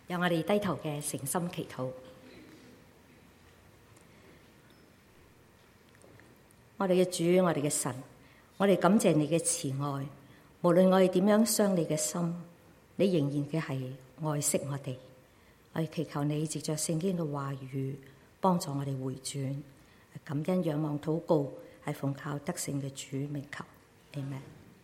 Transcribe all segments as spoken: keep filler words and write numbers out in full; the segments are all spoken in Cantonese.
讓我哋低頭嘅誠心祈禱。我哋嘅主，我哋嘅神，我哋感謝你嘅慈愛。無論我哋點樣傷你嘅心，你仍然嘅係愛惜我哋。我哋祈求你藉着聖經嘅話語，幫助我哋回轉。感恩仰望禱告，係奉靠得勝嘅主名求。阿們。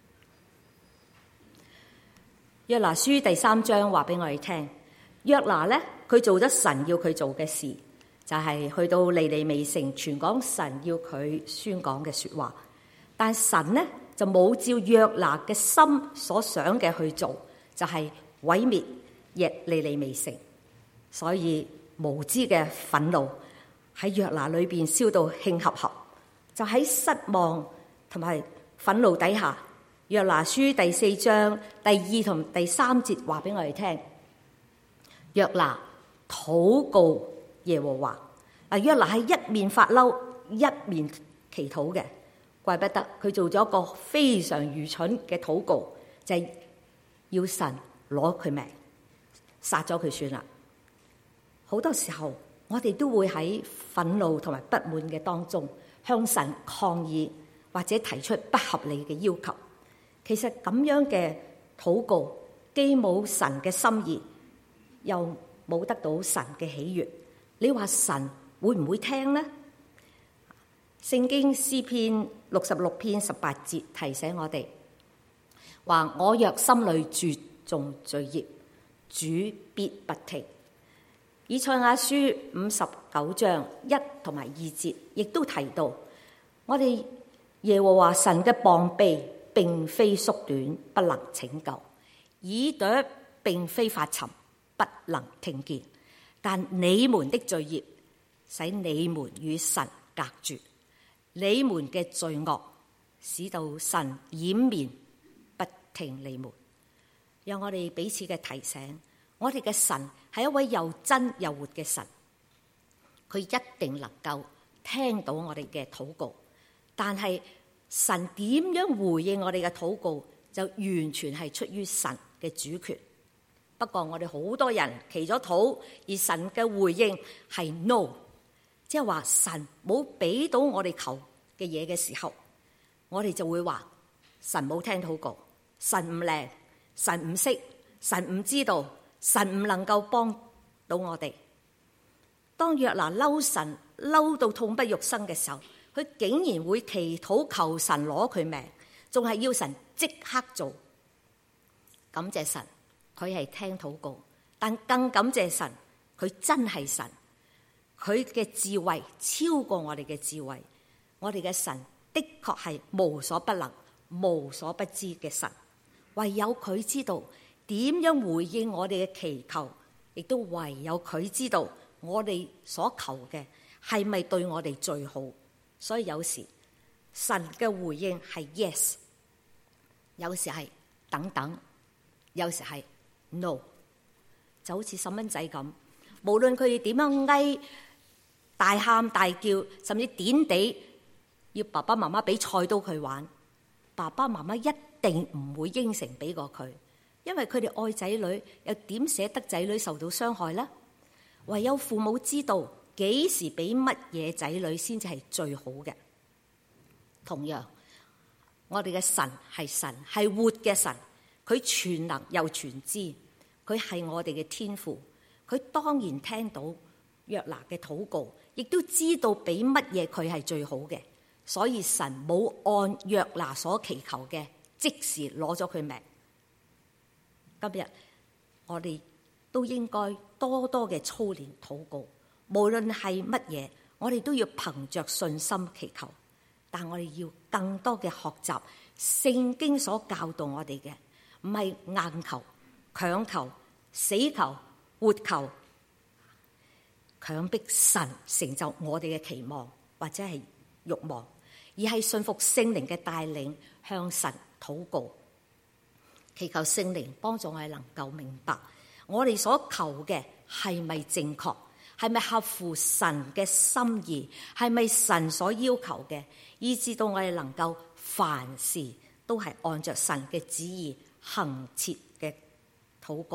約拿書第三章話俾我哋聽，約拿咧佢做咗神要佢做嘅事，就係、是、去到尼尼微城傳講神要佢宣講嘅說話。但神咧就冇照約拿嘅心所想嘅去做，就係、是、毀滅亦尼尼微城。所以無知嘅憤怒喺約拿裏邊燒到興合合，就喺失望同埋憤怒底下，約拿書第四章第二同第三節話俾我哋聽，約拿禱告耶和華。嗱，約拿係一面發嬲一面祈禱嘅，怪不得佢做咗一個非常愚蠢嘅禱告，就係、是、要神攞佢命，殺咗佢算啦。好多時候我哋都會喺憤怒同埋不滿嘅當中向神抗議，或者提出不合理嘅要求。其實咁樣嘅禱告既冇神嘅心意，又冇得到神嘅喜悅，你話神會唔會聽呢？聖經詩篇六十六篇十八節提醒我哋話，我若心裏注重罪孽，主必不聽。以賽亞書五十九章一同埋二節亦都提到，我哋耶和華神嘅膀臂並非縮短，不能拯救；耳朵並非發沉，不能聽見。但你們的罪孽使你們與神隔絕，你們嘅罪惡使到神掩面不聽你們。讓我哋彼此嘅提醒，我哋嘅神係一位又真又活嘅神，佢一定能夠聽到我哋嘅禱告。但係神點樣回應我哋嘅禱告，就完全係出於神嘅主權。不過我哋好多人祈咗禱，而神嘅回應係 no， 即係話神冇俾到我哋求嘅嘢嘅時候，我哋就會話神冇聽禱告，神唔靈，神唔識，神唔知道，神唔能夠幫到我哋。當約拿嬲神嬲到痛不欲生嘅時候，佢竟然會祈禱求神攞佢命，仲係要神即刻做。感謝神，佢係聽禱告，但更感謝神，佢真係神，佢嘅智慧超過我哋嘅智慧。我哋嘅神的確係無所不能、無所不知嘅神，唯有佢知道點樣回應我哋嘅祈求，亦都唯有佢知道我哋所求嘅係咪對我哋最好。所以有時神嘅回應係 yes， 有時係等等，有時係 no。 就好似細蚊仔咁，無論佢哋點樣嗌大喊大叫，甚至點地要爸爸媽媽俾菜刀佢玩，爸爸媽媽一定唔會應承俾過佢，因為佢哋愛仔女，又點捨得仔女受到傷害呢？唯有父母知道幾時俾乜嘢仔女先至係最好嘅。同樣，我哋嘅神係神，係活嘅神，佢全能又全知，佢係我哋嘅天父，佢當然聽到約拿嘅禱告，亦都知道俾乜嘢佢係最好嘅，所以神冇按約拿所祈求嘅即時攞咗佢命。今日我哋都應該多多嘅操練禱告，無論係乜嘢，我哋都要憑着信心祈求。但我哋要更多嘅學習聖經所教導我哋嘅，唔係硬求、強求、死求、活求，強迫神成就我哋嘅期望或者係慾望，而係信服聖靈嘅帶領，向神禱告，祈求聖靈幫助我哋能夠明白我哋所求嘅係咪正確，係咪合乎神嘅心意，係咪神所要求嘅，以致到我哋能夠凡事都係按着神嘅旨意行切嘅禱告，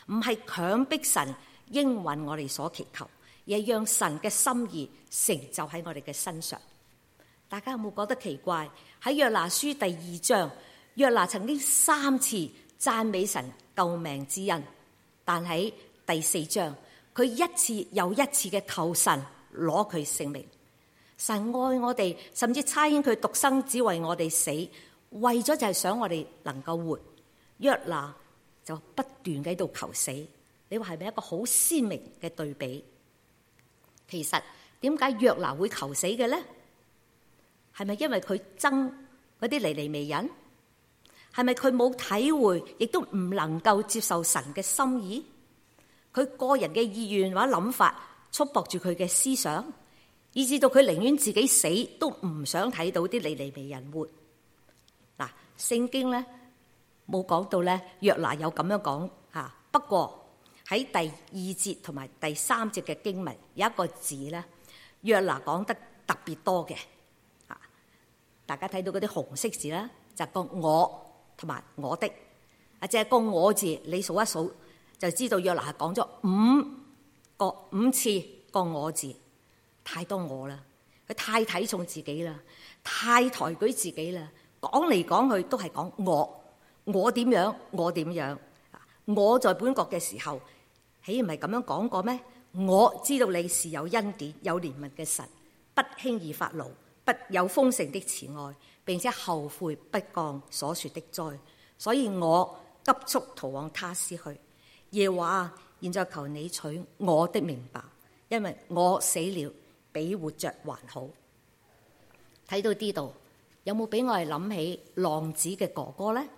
唔係強迫神應允我哋所祈求，而係讓神嘅心意成就喺我哋嘅身上。大家有冇覺得奇怪？喺約拿書第二章，約拿曾經三次讚美神救命之恩，但喺第四章，佢一次又一次嘅求神攞佢性命。神愛我哋，甚至差遣佢獨生子為我哋死，為咗就係想我哋能夠活。約拿就不斷喺度求死，你話係咪一個好鮮明嘅對比？其實點解約拿會求死嘅呢？係咪因為佢憎嗰啲尼尼微人？係咪佢冇體會，亦都唔能夠接受神嘅心意？佢個人嘅意願或者諗法束縛住佢嘅思想，以至到佢寧願自己死都唔想睇到啲尼尼微人活。嗱，聖經咧冇講到咧約拿有咁樣講吓，不過喺第二節同埋第三節嘅經文有一個字咧，約拿講得特別多嘅。大家睇到嗰啲紅色字啦，就係個我同埋我的，啊，淨係個我字，你數一數就知道約拿係講咗五個五次個我字，太多我啦，佢太睇重自己啦，太抬舉自己啦，講嚟講去都係講我，我點樣，我點樣，我在本國嘅時候，豈唔係咁樣講過咩？我知道你是有恩典、有憐憫嘅神，不輕易發怒，不有豐盛的慈愛，並且後悔不降所說的災，所以我急速逃往他施去。耶和華，現在求你取我的命吧，因為我死了比活着還好。睇到呢度，有冇俾我哋諗起浪子嘅哥哥呢？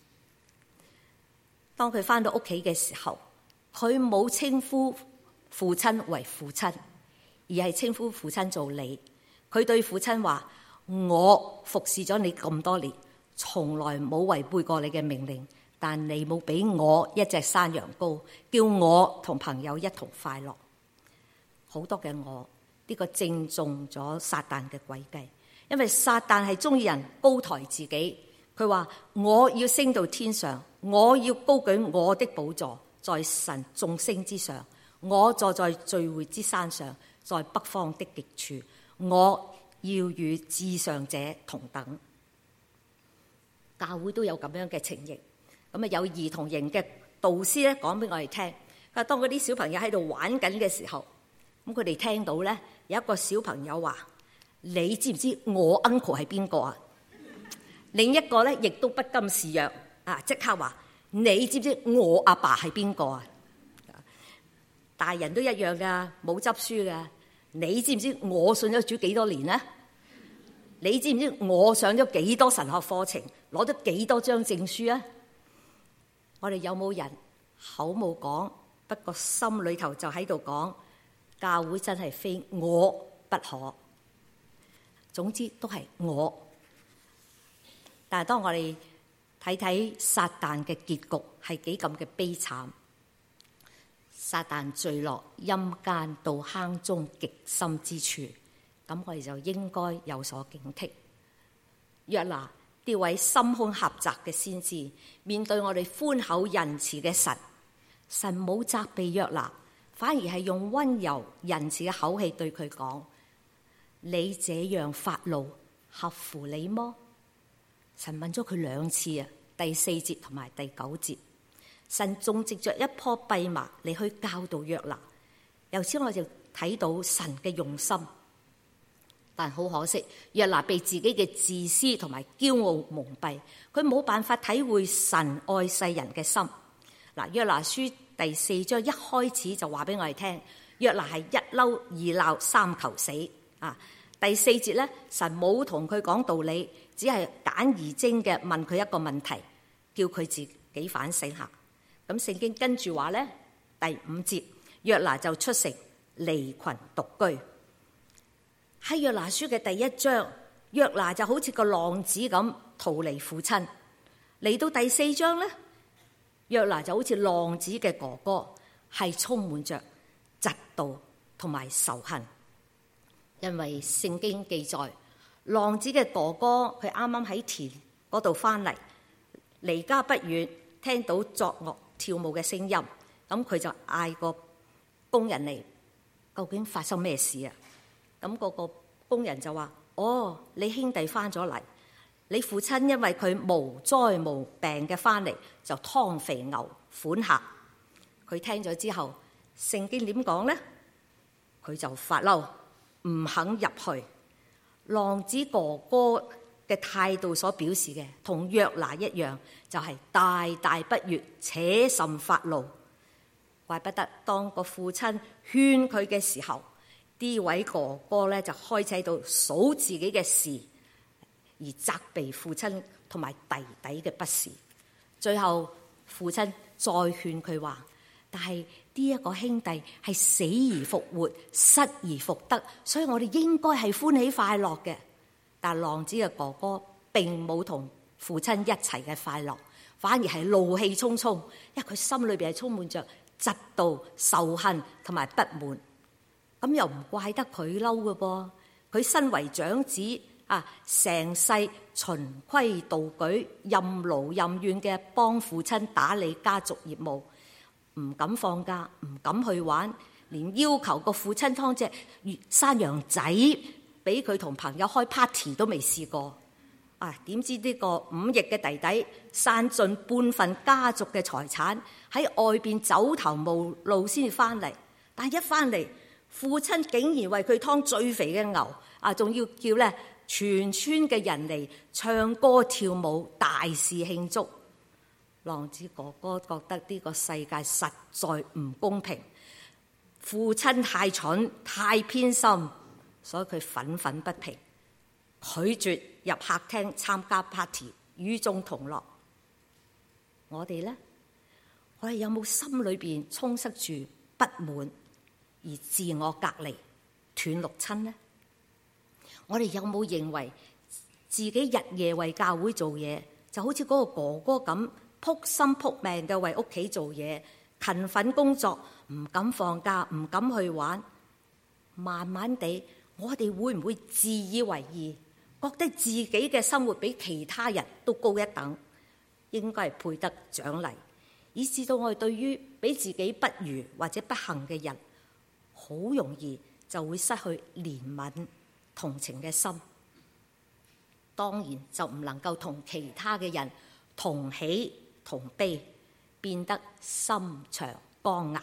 當佢翻到屋企嘅時候，佢冇稱呼父親為父親，而係稱呼父親做你。佢對父親話：我服侍咗你咁多年，從來冇違背過你嘅命令，但你冇俾我一隻山羊羔，叫我同朋友一同快樂。好多嘅我，呢個正中咗撒旦嘅詭計，因為撒旦係中意人高抬自己。佢話：我要升到天上，我要高舉我的寶座在神眾星之上，我坐在聚會之山上，在北方的極處。我要與至上者同等。教會都有咁樣嘅情形，咁啊有兒童營嘅導師咧講俾我哋聽，啊當嗰啲小朋友喺度玩緊嘅時候，咁佢哋聽到咧有一個小朋友話：你知唔知我 uncle 係邊個啊？另一個咧亦都不甘示弱啊，即刻話：你知唔知我阿爸係邊個啊？大人都一樣噶，冇執輸噶。你知唔知我信咗主幾多年呢？你知唔知我上咗幾多神學課程，攞咗幾多張證書啊？我哋有冇人口冇講，不過心裏頭就喺度講，教會真係非我不可。總之都係我。但係當我哋睇睇撒旦嘅結局係幾咁嘅悲慘。撒旦墜落陰間到坑中極深之處，咁我哋就應該有所警惕。約拿呢位心胸狹窄嘅先知，面對我哋寬厚仁慈嘅神，神冇責備約拿，反而係用溫柔仁慈嘅口氣對佢講：你這樣發怒，合乎你麼？神問咗佢兩次啊，第四節同埋第九節。神種植着一棵蓖麻嚟去教導約拿，由此我就睇到神嘅用心。但好可惜，約拿被自己嘅自私同埋驕傲蒙蔽，佢冇辦法體會神愛世人嘅心。嗱，約拿書第四章一開始就話俾我哋聽，約拿係一嬲二鬧三求死啊！第四節咧，神冇同佢講道理，只係簡而精嘅問佢一個問題，叫佢自己反省下。咁聖經跟住話咧，第五節約拿就出城離群獨居。喺約拿書嘅第一章，約拿就好似個浪子咁逃離父親。嚟到第四章咧，約拿就好似浪子嘅哥哥，係充滿着嫉妒同埋仇恨。因為聖經記載，浪子嘅哥哥佢啱啱喺田嗰度翻嚟，離家不遠，聽到作樂跳舞嘅聲音，咁咁佢就嗌個工人嚟，究竟發生咩事啊？咁嗰個工人就話：哦，你兄弟翻咗嚟，你父親因為佢無災無病嘅翻嚟，就劏肥牛款客。佢聽咗之後，聖經點講呢？佢就發嬲，唔肯入去。浪子哥哥嘅態度所表示嘅，同約拿一樣，就係、是、大大不悅，且甚發怒。怪不得當個父親勸佢嘅時候，呢位哥哥咧就開始喺度數自己嘅事，而責備父親同埋弟弟嘅不是。最後父親再勸佢話：但係呢一個兄弟係死而復活，失而復得，所以我哋應該係歡喜快樂嘅。但浪子嘅哥哥並冇同父親一齊嘅快樂，反而係怒氣沖沖，因為佢心裏邊係充滿着嫉妒、仇恨同埋不滿。咁又唔怪得佢嬲嘅噃，佢身為長子啊，成世循規蹈矩、任勞任怨嘅幫父親打理家族業務，唔敢放假，唔敢去玩，連要求個父親劏隻山羊仔俾佢同朋友開 party 都未試過。啊，點知呢個五億嘅弟弟散盡半份家族嘅財產喺外邊走投無路先至翻嚟，但一翻嚟，父親竟然為佢劏最肥嘅牛，啊，仲要叫咧全村嘅人嚟唱歌跳舞，大肆慶祝。浪子哥哥覺得呢個世界實在唔公平，父親太蠢太偏心，所以佢憤憤不平，拒絕入客廳參加 party， 與眾同樂。我哋呢？我哋有冇心裏邊充塞住不滿而自我隔離斷六親呢？我哋有冇認為自己日夜為教會做嘢，就好似嗰個哥哥咁撲心撲命嘅為屋企做嘢，勤奮工作，唔敢放假，唔敢去玩。慢慢地，我哋會唔會自以為義，覺得自己嘅生活比其他人都高一等，應該係配得獎勵，以致到我哋對於比自己不如或者不幸嘅人，好容易就會失去憐憫同情嘅心，當然就唔能夠同其他嘅人同喜同悲，變得心腸剛硬，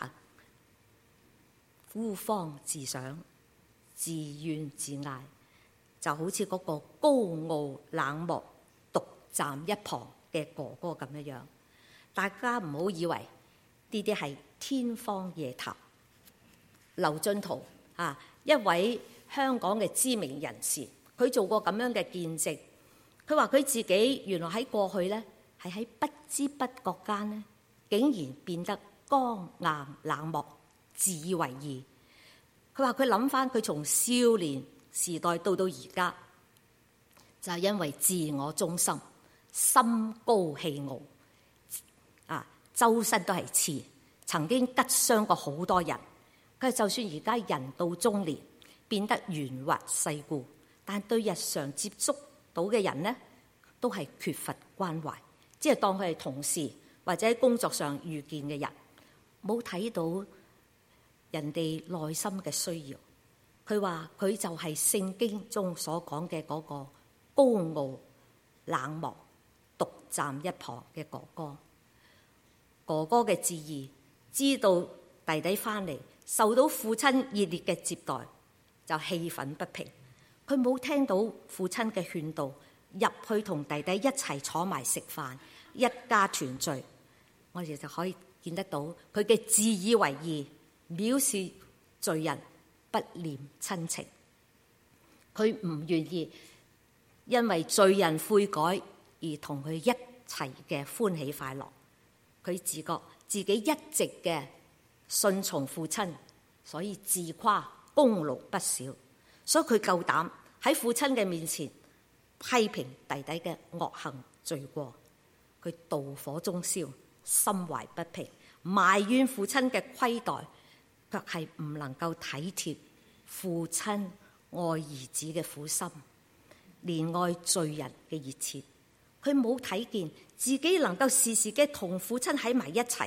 孤芳自賞，自怨自艾，就好似嗰個高傲冷漠獨站一旁嘅哥哥咁樣樣。大家唔好以為呢啲係天方夜譚。劉進圖啊，一位香港嘅知名人士，佢做過咁樣嘅見證。佢話佢自己原來喺過去呢，係喺不知不覺間呢，竟然變得剛硬冷漠，自以為義。佢話佢諗翻佢從少年時代到到而家，就係因為自我中心、心高氣傲，啊，周身都係刺，曾經吉傷過好多人。佢就算而家人到中年，變得圓滑世故，但對日常接觸到嘅人呢，都係缺乏關懷，即係當佢係同事或者喺工作上遇見嘅人，冇睇到人哋內心嘅需要。佢話佢就係聖經中所講嘅嗰個高傲冷漠獨站一旁嘅哥哥。哥哥嘅志意，知道弟弟翻嚟受到父親熱烈嘅接待，就氣憤不平。佢冇聽到父親嘅勸導，入去同弟弟一齊坐埋食飯，一家團聚。我哋就可以見得到佢嘅自以為義，藐視罪人，不念親情。佢唔願意因為罪人悔改而同佢一齊嘅歡喜快樂。佢自覺自己一直嘅順從父親，所以自誇功勞不少，所以佢夠膽喺父親嘅面前批評弟弟嘅惡行罪過。佢妒火中燒，心懷不平，埋怨父親嘅虧待，卻係唔能夠體貼父親愛兒子嘅苦心，憐愛罪人嘅熱切。佢冇睇見自己能夠時時嘅同父親喺埋一齊，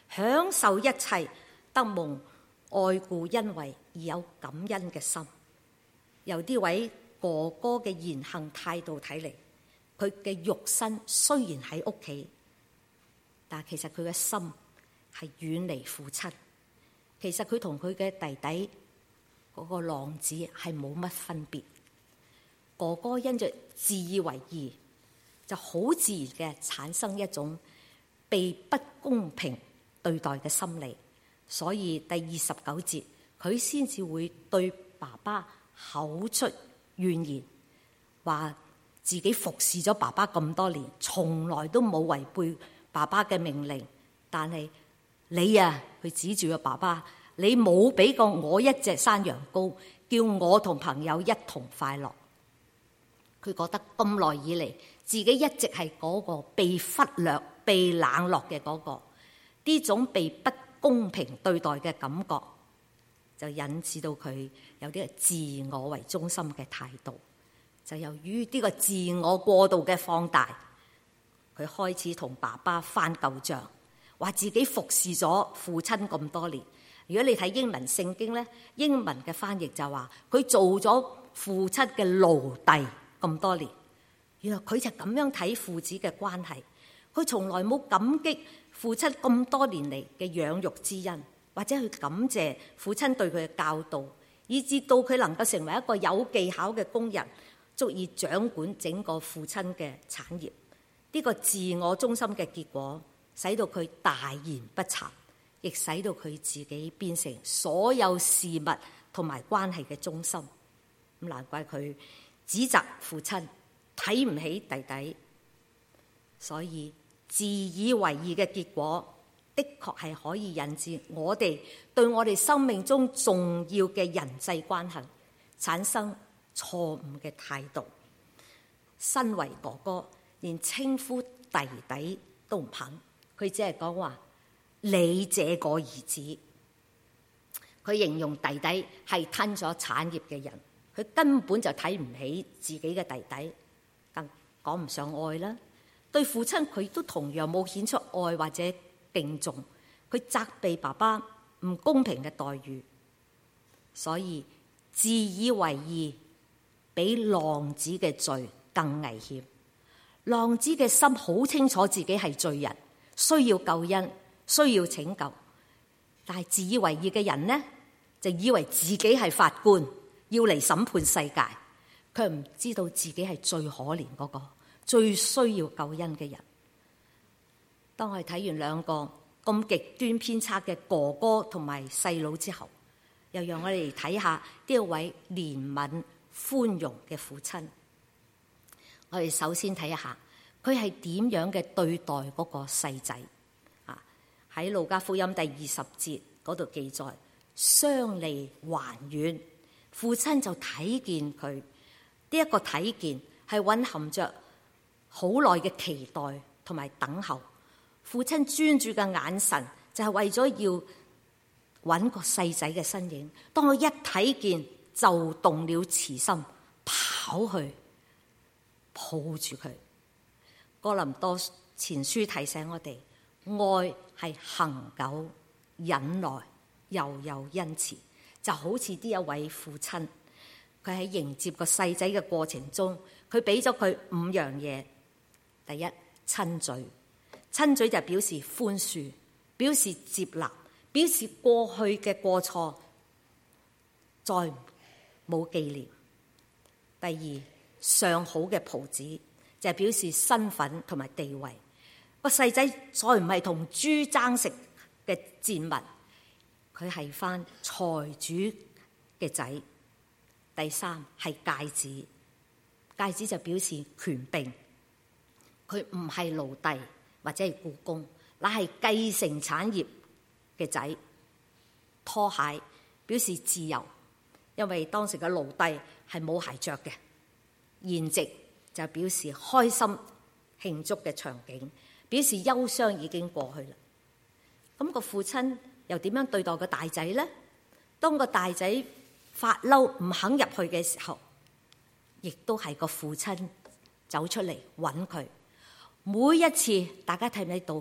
享受一切，得蒙愛顧恩惠而有感恩嘅心。由呢位哥哥嘅言行態度睇嚟，佢嘅肉身雖然喺屋企，但其實佢嘅心係遠離父親。其實佢同佢嘅弟弟嗰個浪子係冇乜分別。哥哥因着自以為義，就好自然嘅產生一種被不公平對待嘅心理，所以第二十九節佢先至會對爸爸口出怨言，話自己服侍咗爸爸咁多年，從來都冇違背爸爸嘅命令，但係你啊，佢指住個爸爸，你冇俾過我一隻山羊羔，叫我同朋友一同快樂。佢覺得咁耐以嚟，自己一直係嗰個被忽略、被冷落嘅嗰個，呢種被不公平對待嘅感覺，就引致到佢有啲自我為中心嘅態度。就由於呢個自我過度嘅放大，佢開始同爸爸翻舊賬，話自己服侍咗父親咁多年。如果你睇英文聖經咧，英文嘅翻譯就話佢做咗父親嘅奴隸咁多年。原來佢就咁樣睇父子嘅關係，佢從來冇感激父親咁多年嚟嘅養育之恩，或者去感謝父親對佢嘅教導，以至到佢能夠成為一個有技巧嘅工人，足以掌管整個父親嘅產業。呢個自我中心嘅結果，使到佢大言不慚，亦使到佢自己變成所有事物同埋關係嘅中心。咁難怪佢指責父親，睇唔起弟弟。所以自以為義嘅結果，的確係可以引致我哋對我哋生命中重要嘅人際關係產生錯誤嘅態度。身為哥哥，連稱呼弟弟都唔肯，佢只係講話你這個兒子。佢形容弟弟係吞咗產業嘅人，佢根本就睇唔起自己嘅弟弟，更講唔上愛啦。對父親佢都同樣冇顯出愛或者敬重，佢責備爸爸唔公平嘅待遇。所以自以為義比浪子嘅罪更危險。浪子嘅心好清楚自己係罪人，需要救恩，需要拯救。但係自以為義嘅人呢，就以為自己係法官，要嚟審判世界，卻唔知道自己係最可憐嗰個，最需要救恩嘅人。當我哋睇完兩個咁極端偏差嘅哥哥同埋細佬之後，又讓我哋睇下呢一位憐憫寬容嘅父親。我哋首先睇一下佢係點樣嘅對待嗰個細仔啊。喺路加福音第二十節嗰度記載，相離還遠，父親就睇見佢。呢一個睇見係蘊含着好耐嘅期待同埋等候。父親專注嘅眼神就係為咗要揾個細仔嘅身影。當我一睇見就動了慈心，跑去抱住佢。哥林多前書提醒我哋，愛係恒久忍耐，又有恩慈。就好似呢一位父親，佢喺迎接個細仔嘅過程中，佢俾咗佢五樣嘢。第一，親嘴。親嘴就表示寬恕，表示接納，表示過去嘅過錯再冇紀念。第二，上好嘅袍子，就係表示身份同埋地位。個細仔再唔係同豬爭食嘅賤民，佢係返財主嘅仔。第三，係戒指，戒指就表示權柄，佢唔係奴隸或者係僱工，乃係繼承產業嘅仔。拖鞋表示自由，因為當時嘅奴隸係冇鞋着嘅。筵席就表示開心慶祝嘅場景，表示憂傷已經過去啦。咁個父親又點樣對待個大仔呢？當個大仔發嬲唔肯入去嘅時候，亦都係個父親走出嚟揾佢。每一次大家睇唔睇到，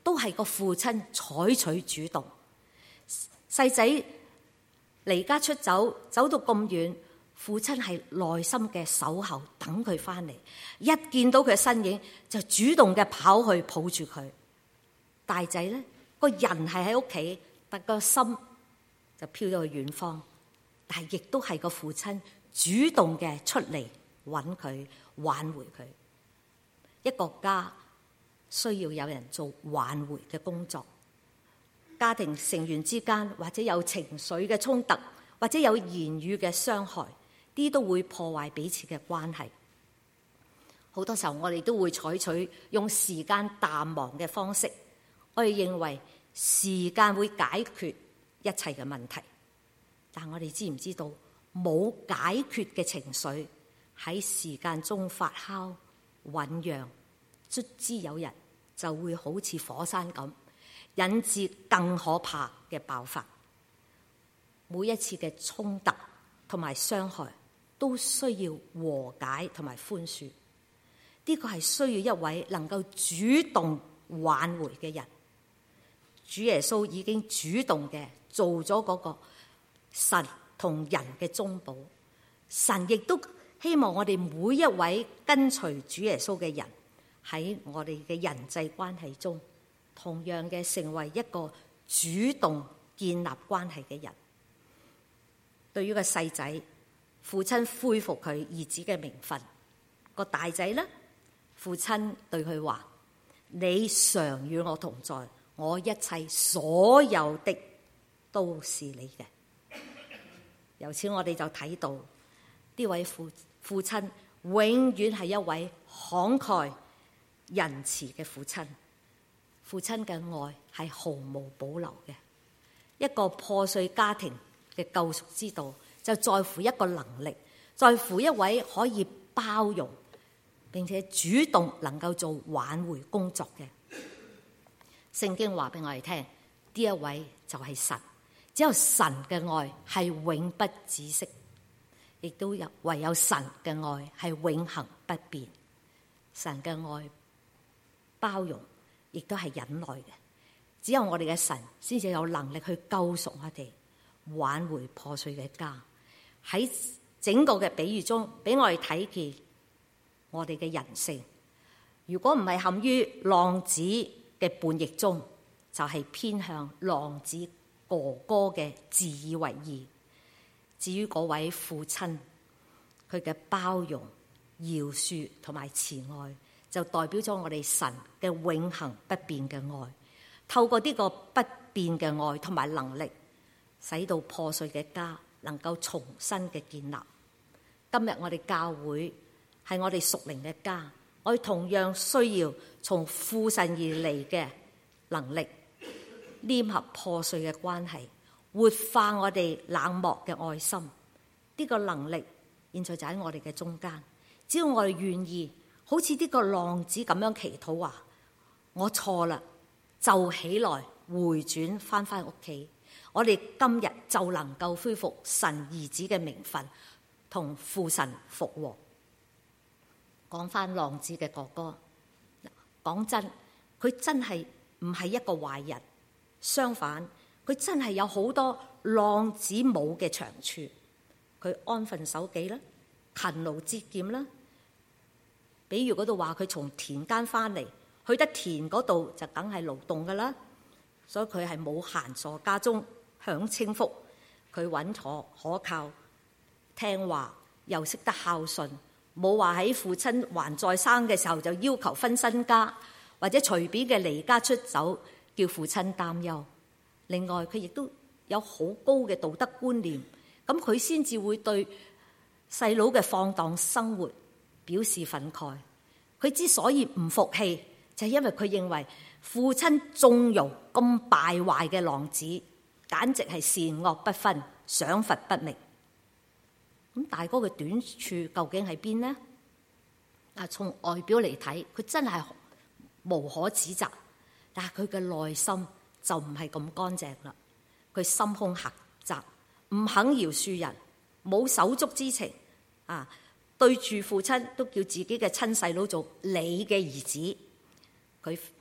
都係個父親採取主動。細仔離家出走，走到咁遠，父親係耐心嘅守候，等佢翻嚟。一見到佢嘅身影，就主動嘅跑去抱住佢。大仔咧，個人係喺屋企，但個心就飄咗去遠方。但係亦都係個父親主動嘅出嚟揾佢，挽回佢。一個家需要有人做挽回嘅工作。家庭成員之間或者有情緒嘅衝突，或者有言語嘅傷害，啲都會破壞彼此嘅關係。好多時候我哋都會採取用時間淡忘嘅方式，我哋認為時間會解決一切嘅問題。但我哋知唔知道，冇解決嘅情緒喺時間中發酵醞釀，卒之有日就會好似火山咁，引致更可怕嘅爆發。每一次嘅衝突同埋傷害都需要和解同埋寬恕。呢個係需要一位能夠主動挽回嘅人。主耶穌已經主動嘅做咗嗰個神同人嘅中保。神亦都希望我哋每一位跟隨主耶穌嘅人喺我哋嘅人際關係中，同樣嘅成為一個主動建立關係嘅人。對於個細仔，父親恢復佢兒子嘅名分。個大仔呢，父親對佢話：你常與我同在，我一切所有的都是你嘅。由此我哋就睇到呢位父父親永遠係一位慷慨仁慈嘅父親。父親嘅愛係毫無保留嘅。一個破碎家庭嘅救贖之道，就在乎一個能力，在乎一位可以包容並且主動能夠做挽回工作嘅。聖經話俾我哋聽，呢一位就係神。只有神嘅愛係永不止息，亦都有唯有神嘅愛係永恆不變。神嘅愛包容，亦都係忍耐嘅。只有我哋嘅神先至有能力去救贖我哋，挽回破碎嘅家。喺整個嘅比喻中，俾我哋睇見我哋嘅人性。如果唔係陷於浪子嘅叛逆中，就係、是、偏向浪子哥哥嘅自以為義。至於嗰位父親，佢嘅包容、饒恕同埋慈愛，就代表咗我哋神嘅永恆不變嘅愛。透過呢個不變嘅愛同埋能力，使到破碎嘅家能夠重新嘅建立。今日我哋教會係我哋屬靈嘅家，我哋同樣需要從父神而嚟嘅能力，黏合破碎嘅關係，活化我哋冷漠嘅愛心。呢個能力現在就喺我哋嘅中間。只要我哋願意，好似呢個浪子咁樣祈禱話：我錯啦，就起來回轉翻翻屋企。我哋今日就能夠恢復神兒子嘅名分，同父神復和。講翻浪子嘅哥哥，講真，佢真係唔係一個壞人。相反，佢真係有好多浪子冇嘅長處。佢安分守己啦，勤勞節儉啦。比如嗰度話佢從田間翻嚟，去得田嗰度就梗係勞動噶啦，所以佢係冇閒坐家中享清福。佢穩妥可靠，聽話又識得孝順，冇話喺父親還在生嘅時候就要求分身家，或者隨便嘅離家出走，叫父親擔憂。另外佢亦都有好高嘅道德觀念，咁佢先至會對細佬嘅放蕩生活表示憤慨。佢之所以唔服氣，就係因為佢認為父親縱容咁敗壞嘅浪子，簡直係善惡不分，賞罰不明。咁大哥嘅短處究竟喺邊呢？啊，從外表嚟睇，佢真係無可指責，但係佢嘅內心就唔係咁乾淨啦。佢心胸狹窄，唔肯饒恕人，冇手足之情啊！對住父親都叫自己嘅親細佬做你嘅兒子。佢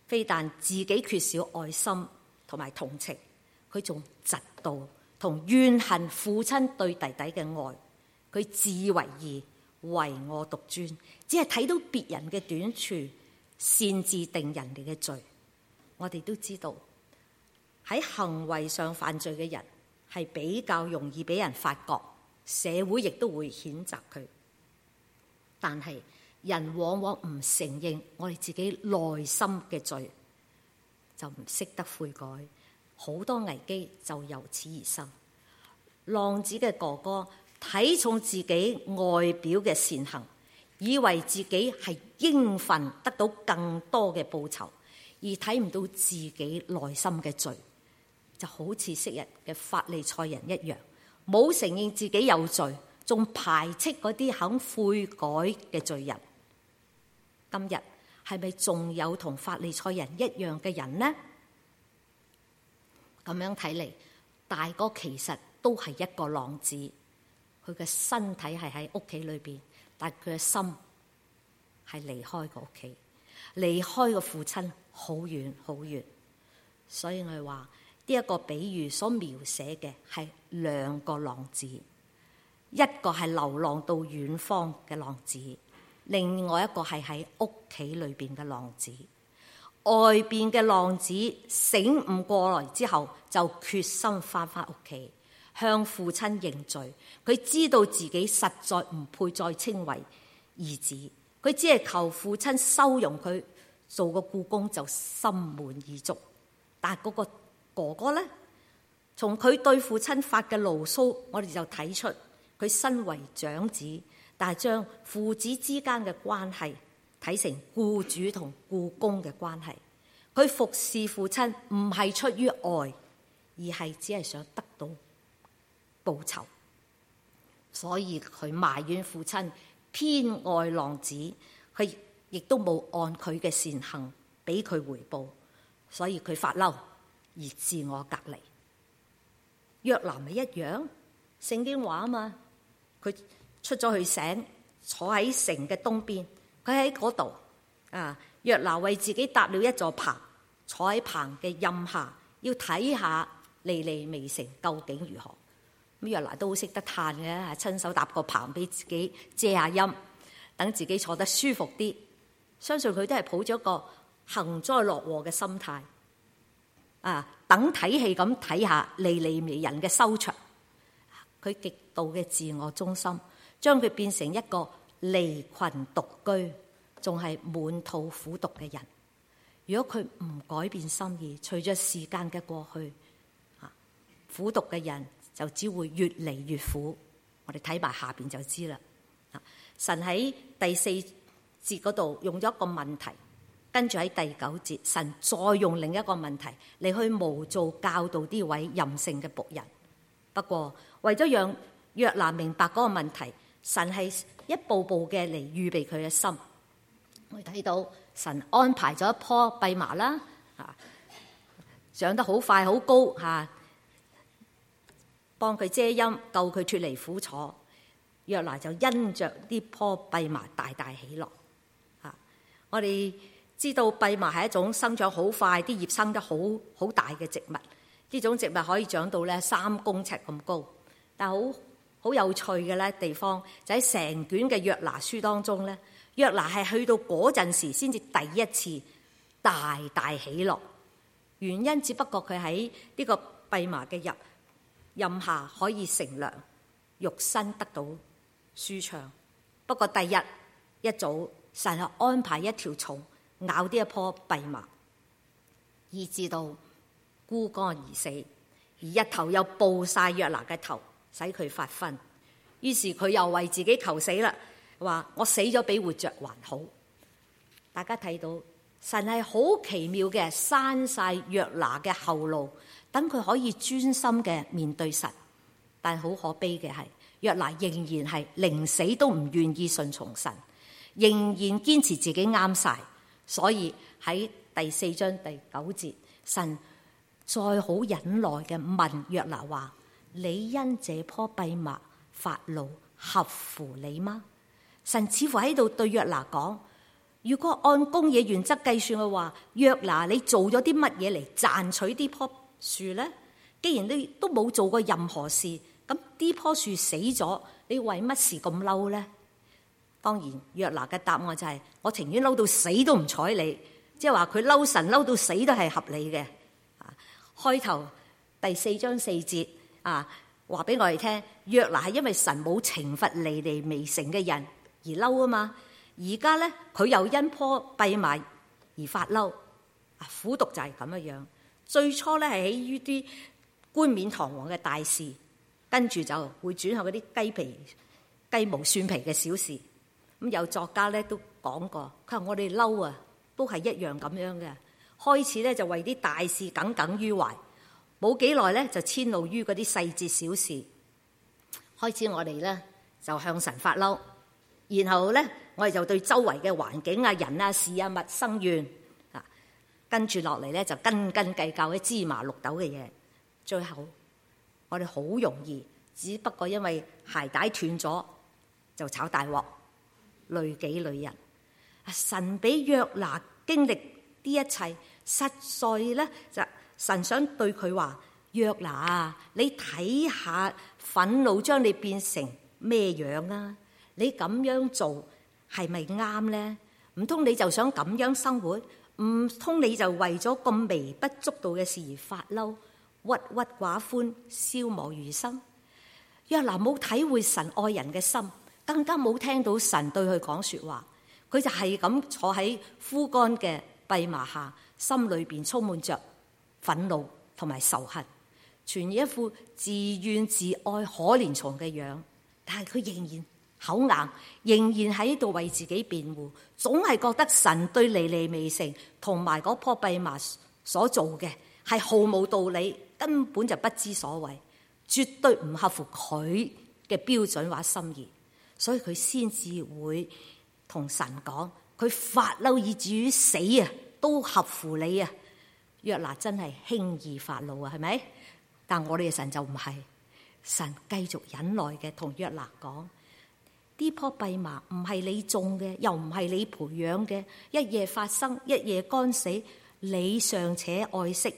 非但自己缺少愛心同埋同情，佢仲嫉妒同怨恨父親對弟弟嘅愛。佢自以為義，唯我獨尊，只係睇到別人嘅短處，擅自定人哋嘅罪。我哋都知道喺行為上犯罪嘅人係比較容易俾人發覺，社會亦都會譴責佢。但係人往往唔承認我哋自己內心嘅罪，就唔識得悔改，好多危機就由此而生。浪子嘅哥哥睇重自己外表嘅善行，以為自己係應份得到更多嘅報酬，而睇唔到自己內心嘅罪，就好似昔日嘅法利賽人一樣，冇承認自己有罪，仲排斥嗰啲肯悔改嘅罪人。今日係咪仲有同法利賽人一樣嘅人呢？咁樣睇嚟，大哥其實都係一個浪子，佢嘅身體係喺屋企裏邊，但佢嘅心係離開個屋企，離開個父親好遠好遠。所以我哋話呢一個比喻所描寫嘅係兩個浪子，一個係流浪到遠方嘅浪子，另外一個係喺屋企裏邊嘅浪子。外邊嘅浪子醒悟過來之後，就決心翻返屋企，向父親認罪。佢知道自己實在唔配再稱為兒子，佢只係求父親收容佢做個僱工就心滿意足。但係嗰個哥哥呢，從佢對父親發嘅牢騷，我哋就睇出佢身為長子，但係將父子之間嘅關係睇成僱主同僱工嘅關係。佢服侍父親唔係出於愛，而係只係想得到報酬。所以佢埋怨父親偏愛浪子，佢亦都冇按佢嘅善行俾佢回報，所以佢發嬲而自我隔離。約拿咪一樣，聖經話啊嘛，佢出咗去城，坐喺城嘅東邊，佢喺嗰度啊。約拿為自己搭了一座棚，坐喺棚嘅蔭下，要睇下尼尼微城究竟如何。咁約拿都好識得嘆嘅，親手搭個棚俾自己遮下陰，等自己坐得舒服啲。相信佢都係抱咗個幸災樂禍嘅心態，啊，等睇戲咁睇下尼尼微人嘅收場。佢極度嘅自我中心，將佢變成一個離群獨居，仲係滿肚苦毒嘅人。如果佢唔改變心意，隨着時間嘅過去，啊，苦毒嘅人就只會越嚟越苦。我哋睇埋下邊就知啦。神喺第四節嗰度用咗一個問題，跟住喺第九節，神再用另一個問題嚟去模造教導呢位任性嘅僕人。不過為咗讓約拿明白嗰個問題，神係一步步嘅嚟預備佢嘅心。我哋睇到神安排咗一棵蓖麻啦，啊，長得好快好高吓，幫佢遮陰，救佢脫離苦楚。約拿就因着呢棵蓖麻大大喜樂。啊，我哋知道蓖麻係一種生長好快，啲葉生得好好大嘅植物。呢種植物可以長到咧三公尺咁高。但係好好有趣嘅咧地方，就喺成卷嘅約拿書當中咧，約拿係去到嗰陣時先至第一次大大喜樂。原因只不過佢喺呢個蓖麻嘅入蔭下可以乘涼，肉身得到舒暢。不過第日一早，神係安排一條蟲咬呢一棵蓖麻，以致到枯乾而死。而日頭又暴曬約拿嘅頭，使佢發昏。於是佢又為自己求死啦，話我死咗比活着還好。大家睇到神係好奇妙嘅，閂晒約拿嘅後路，等佢可以專心嘅面對神。但係好可悲嘅係，約拿仍然係寧死都唔願意順從神，仍然堅持自己啱晒。所以喺第四章第九節，神再好忍耐嘅問約拿話：你因這棵蓖麻發怒，合乎你嗎？神似乎喺度對約拿講： 如果按公義原則計算嘅話，約拿你做咗啲乜嘢嚟賺取呢棵樹咧？既然你都冇做過任何事，咁呢棵樹死咗，你為乜事咁嬲咧？當然，約拿嘅答案就係、是、我情願嬲到死都唔睬你，即係話佢嬲神嬲到死都係合理嘅。啊，開頭第四章四節啊，話俾我哋聽，約拿係因為神冇懲罰尼尼微城嘅人而嬲啊嘛。而家咧佢又因棵蓖麻而發嬲。啊，苦毒就係咁樣樣。最初咧係起於啲冠冕堂皇嘅大事，跟住就會轉向嗰啲雞皮雞毛蒜皮嘅小事。咁有作家咧都講過，佢話我哋嬲啊，都係一樣咁樣嘅。開始咧就為啲大事耿耿於懷，冇幾耐咧就遷怒於嗰啲細節小事。開始我哋咧就向神發嬲，然後咧我哋就對周圍嘅環境啊、人啊、事啊、物生怨啊，跟住落嚟咧就斤斤計較啲芝麻綠豆嘅嘢。最後我哋好容易，只不過因為鞋帶斷咗就炒大鑊。累己累人，神俾約拿經歷呢一切，實在咧就神想對佢話：約拿啊，你睇下憤怒將你變成咩樣啊？你咁樣做係咪啱咧？唔通你就想咁樣生活？唔通你就為咗咁微不足道嘅事而發嬲，鬱鬱寡歡，消磨餘生？約拿冇體會神愛人嘅心。更加冇聽到神對佢講說話，佢就係咁坐喺枯乾嘅蓖麻下，心裏邊充滿着憤怒同埋仇恨，全一副自怨自愛、可憐蟲嘅樣。但係佢仍然口硬，仍然喺度為自己辯護，總係覺得神對尼尼微城同埋嗰棵蓖麻所做嘅係毫無道理，根本就不知所謂，絕對唔合乎佢嘅標準或心意。所以佢先至會同神講，佢發嬲以至於死啊，都合乎你啊。約拿真係輕易發怒啊，係咪？但我哋嘅神就唔係，神繼續忍耐嘅同約拿講：呢棵蓖麻唔係你種嘅，又唔係你培養嘅，一夜發生，一夜乾死，你尚且愛惜。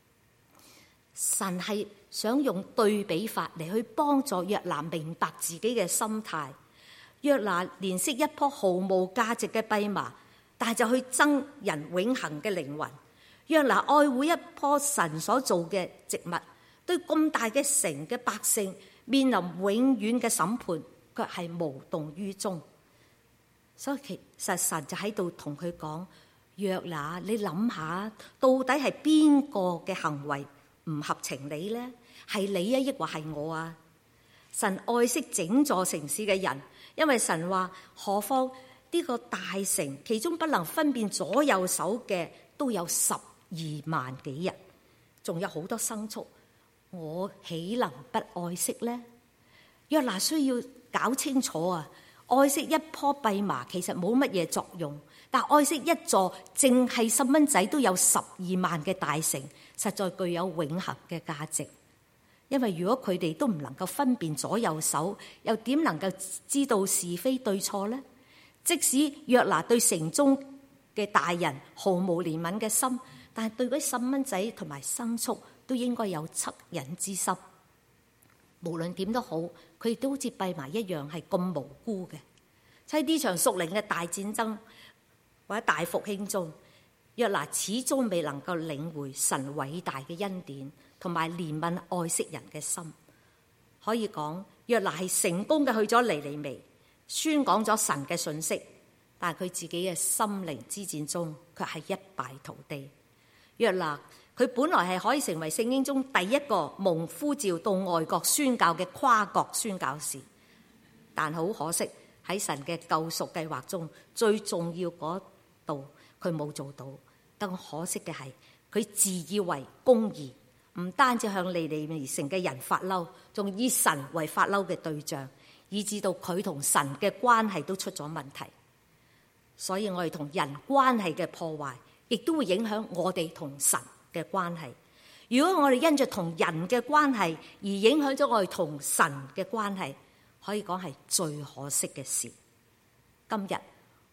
神係想用對比法嚟去幫助約拿明白自己嘅心態。約拿憐惜一棵毫無價值嘅蓖麻，但係就去憎人永恆嘅靈魂。約拿愛護一棵神所做嘅植物，對咁大嘅城嘅百姓面臨永遠嘅審判，卻係無動於衷。所以其實神就喺度同佢講：約拿，你諗下，到底係邊個嘅行為唔合情理呢？係你啊，抑或係我啊？神愛惜整座城市嘅人。因為神話，何況呢個大城，其中不能分辨左右手嘅都有十二萬幾人，仲有好多牲畜，我豈能不愛惜呢？約拿需要搞清楚啊！愛惜一棵蓖麻其實冇乜嘢作用，但愛惜一座淨係細蚊仔都有十二萬嘅大城，實在具有永恆嘅價值。因為如果佢哋都唔能夠分辨左右手，又點能夠知道是非對錯呢？即使約拿對城中嘅大人毫無憐憫嘅心，但係對嗰啲細蚊仔同埋牲畜都應該有惻隱之心。無論點都好，佢哋都好似蓖麻一樣係咁無辜嘅。喺呢場屬靈嘅大戰爭或者大復興中，約拿始終未能夠領會神偉大嘅恩典同埋憐憫愛惜人嘅心。可以講，約拿係成功嘅去咗尼尼微，宣講咗神嘅信息，但係佢自己嘅心靈之戰中卻係一敗塗地。約拿佢本來係可以成為聖經中第一個蒙呼召到外國宣教嘅跨國宣教士，但好可惜喺神嘅救贖計劃中最重要嗰度佢冇做到。更可惜嘅係佢自以為公義，唔單止向尼尼微城嘅人發嬲，仲以神為發嬲嘅對象，以致到佢同神嘅關係都出咗問題。所以我哋同人關係嘅破壞，亦都會影響我哋同神嘅關係。如果我哋因着同人嘅關係而影響咗我哋同神嘅關係，可以講係最可惜嘅事。今日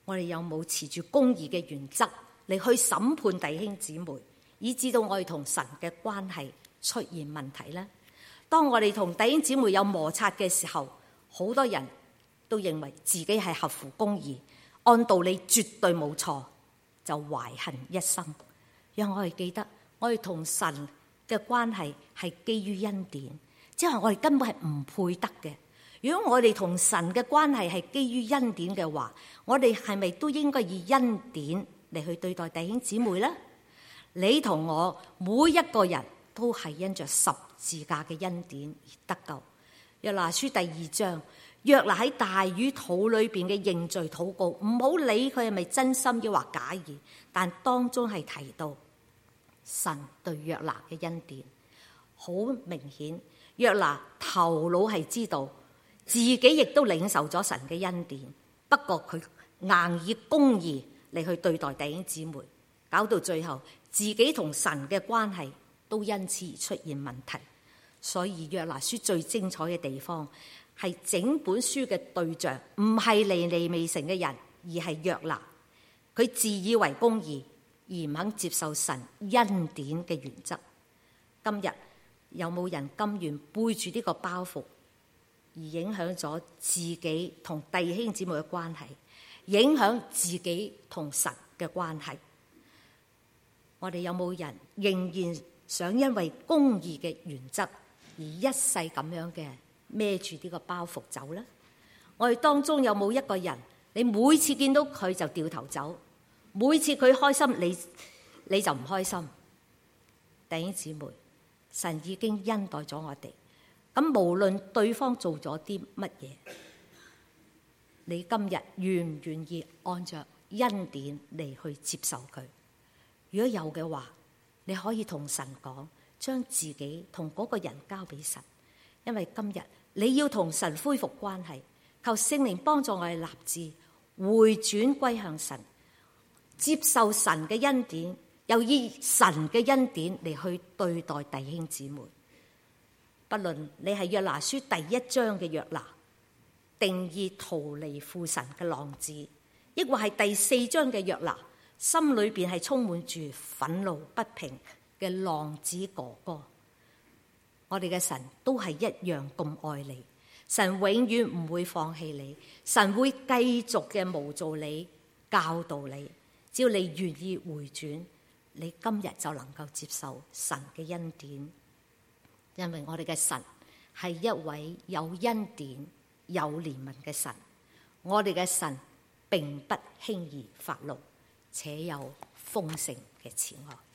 我哋有冇持住公義嘅原則嚟去審判弟兄姊妹，以致到我哋同神嘅關係出現問題呢？當我哋同弟兄姊妹有摩擦嘅時候，好多人都認為自己係合乎公義，按道理絕對冇錯，就懷恨一生。讓我哋記得，我哋同神嘅關係係基於恩典，即係我哋根本係唔配得嘅。如果我哋同神嘅關係係基於恩典嘅話，我哋係咪都應該以恩典嚟去對待弟兄姊妹呢？你同我每一個人都係因着十字架嘅恩典而得救。約拿書第二章，約拿喺大魚肚裏邊嘅認罪禱告，唔好理佢係咪真心抑或假意，但當中係提到神對約拿嘅恩典。好明顯，約拿頭腦係知道自己亦都領受咗神嘅恩典，不過佢硬以公義嚟去對待弟兄姊妹，搞到最後自己同神嘅關係都因此而出現問題。所以約拿書最精彩嘅地方係整本書嘅對象唔係尼尼微城嘅人，而係約拿。佢自以為公義而唔肯接受神恩典嘅原則。今日有冇人甘願背住呢個包袱，而影響咗自己同弟兄姊妹嘅關係，影響自己同神嘅關係？我哋有冇人仍然想因為公義嘅原則而一世咁樣嘅孭住呢個包袱走呢？我哋當中有冇一個人，你每次見到佢就掉頭走，每次佢開心你你就唔開心？弟兄姊妹，神已經恩待咗我哋，咁無論對方做咗啲乜嘢，你今日願唔願意按着恩典嚟去接受佢？如果有嘅話，你可以同神講，將自己同嗰個人交俾神，因為今日你要同神恢復關係，求聖靈幫助我哋立志回轉歸向神，接受神嘅恩典，又以神嘅恩典嚟去對待弟兄姊妹。不論你係約拿書第一章嘅約拿，定義逃離父神嘅浪子，抑或係第四章嘅約拿，心裏邊係充滿住憤怒不平嘅浪子哥哥，我哋嘅神都係一樣咁愛你，神永遠唔會放棄你，神會繼續嘅模造你、教導你，只要你願意回轉，你今日就能夠接受神嘅恩典。因為我哋嘅神係一位有恩典、有憐憫嘅神，我哋嘅神並不輕易發怒，且有豐盛嘅慈愛。